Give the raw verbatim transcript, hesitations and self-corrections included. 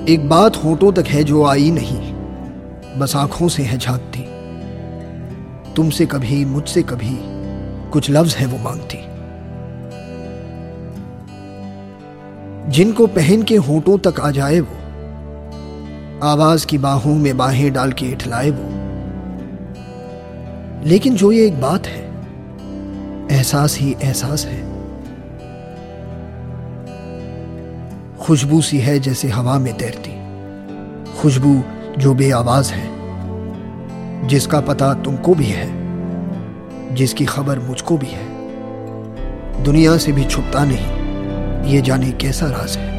एक बात होठों तक है जो आई नहीं, बस आंखों से है झांकती। तुमसे कभी मुझसे कभी कुछ लफ्ज है वो मांगती। जिनको पहन के होठों तक आ जाए वो, आवाज की बाहों में बाहें डाल के इठलाए वो। लेकिन जो ये एक बात है, एहसास ही एहसास है। खुशबू सी है जैसे हवा में तैरती, खुशबू जो बेआवाज है, जिसका पता तुमको भी है, जिसकी खबर मुझको भी है। दुनिया से भी छुपता नहीं, ये जाने कैसा राज है।